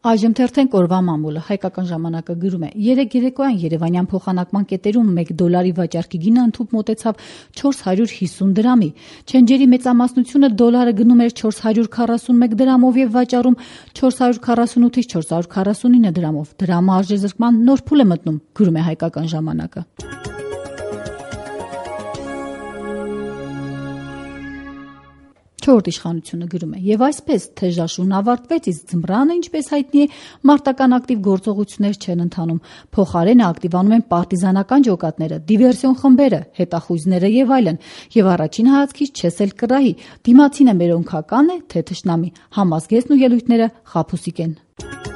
Այժմ թերթենք օրվա մամուլը։ Հայկական ժամանակը գրում է. երեկ երեկոյան երևանյան փոխանակման կետերում $1 վաճառքի գինը ընդհուպ մոտեցավ 450 դրամի։ Չենջերի մեծամասնությունը դոլարը գնում էր 441 դրամով եւ վաճառում 448-ից 449 դրամով։ Դրամը արժեզրկման նոր փուլ է մտնում, գրում է Հայկական ժամանակը։ Չորրորդ իշխանությունը գրում է. եւ այսպես թեժաշուն ավարտվեց, իսկ ձմռանը, ինչպես հայտնի է, մարտական ակտիվ գործողություններ չեն ընթանում։ Փոխարենը ակտիվանում են պարտիզանական ջոկատները, դիվերսիոն խմբերը, հետախույզները եւ այլն։ Եվ առաջին հայացքից չես էլ կռահի, դիմացինը մերոնքական է, թե թշնամի։ Համազգեստն ու ելույթները խաբուսիկ են։